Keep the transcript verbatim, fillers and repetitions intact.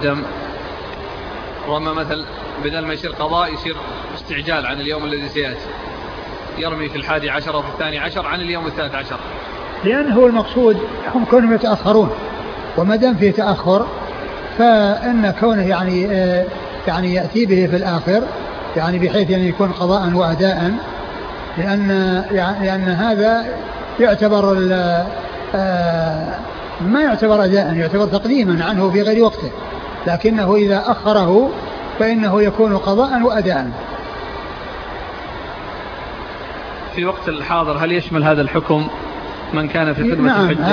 تقدم رمى مثل بدل ما يصير قضاء يصير استعجال عن اليوم الذي سيأتي، يرمي في الحادي عشر وفي الثاني عشر عن اليوم الثالث عشر، لأنه المقصود هم كونهم يتأخرون، وما دام فيه تأخر فإن كونه يعني يعني يأتي به في الآخر يعني بحيث يعني يكون قضاء وأداء، لأن لأن هذا يعتبر ما يعتبر أداء، يعتبر تقديما عنه في غير وقته، لكنه إذا أخره فإنه يكون قضاء وأداء. في وقت الحاضر هل يشمل هذا الحكم من كان في خدمة نعم الحج؟